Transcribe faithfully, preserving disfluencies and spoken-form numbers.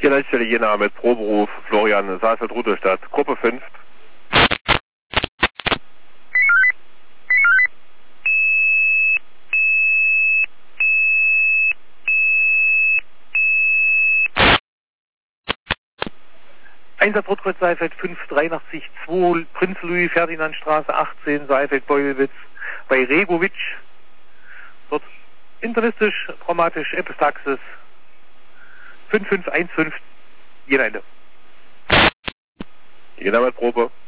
Hier Leitstelle Jena mit Proberuf Florian Saalfeld-Rudolstadt, Gruppe fünf. Einsatz Rotkreuz Saalfeld fünf dreiundachtzig zwei, Prinz Louis Ferdinand Straße achtzehn, Saalfeld Beulwitz bei Regovic. Dort internistisch, traumatisch, Epistaxis fünf fünf eins fünf, Jena Ende. Jena mit Probe.